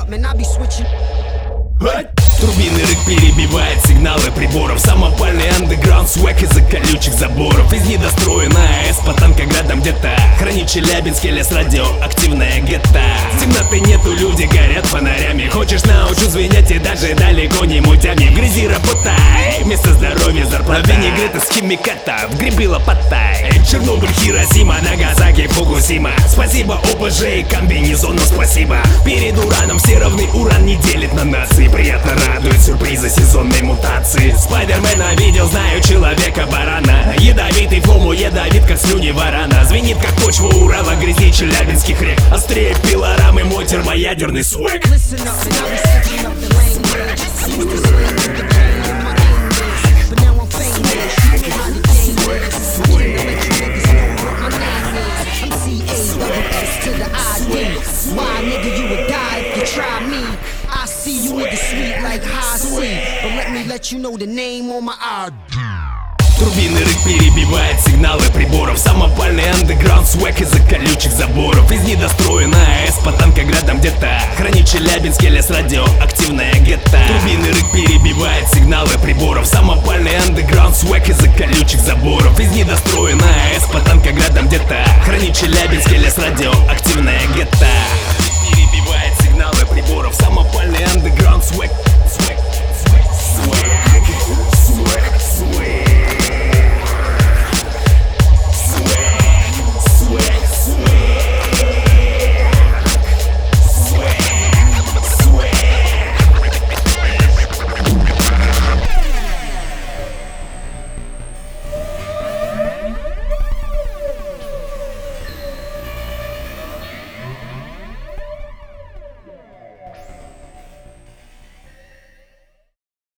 up, man, I be switching. Турбинный рык перебивает сигналы приборов. Самопальный андеграунд свэк из-за колючих заборов. Из недостроенная АЭС по танкоградам где-то хранит Челябинский лес радиоактивная гетто. Темноты нету, люди горят фонарями. Хочешь научу звенять и даже далеко не мутями. В грязи работай, вместо здоровья зарплата. Винегрет из химиката, в грибы лопатай. Чернобыль, Хиросима, Нагасаки, Фукусима. Спасибо ОПЖ и комбинезону спасибо. Перед ураном все равны, уран не делит на нации. Приятно радует сюрпризы сезонной мутации. Спайдермена видел, знаю человека-барана. Ядовитый фому, ядовит как слюни варана. Звенит как почва Урала, грязи челябинских рек. Острее пилорамы мой термоядерный свэк. Listen up, and I be switching up the language. I used to spit with the game in my English, but now I'm famous. You know how the game is. I came to let you niggas know what my name is. I'm C-A-double-S to the I-D. Why, nigga, you would die if you try me. I see you niggas sweet like high C, but let you know the name on my ID. Турбинный рык перебивает сигналы приборов. Самопальный андеграунд свэк из-за колючих заборов. Из недостроенная АЭС по танкоградам где-то хранит Челябинский лес радиоактивная гетто. Турбинный рык перебивает сигналы приборов. Самопальный андеграунд свэк из-за колючих заборов. Из недостроенная АЭС по танкоградам где-то хранит Челябинский лес радиоактивная гетто. Перебивает сигналы приборов. Самопальный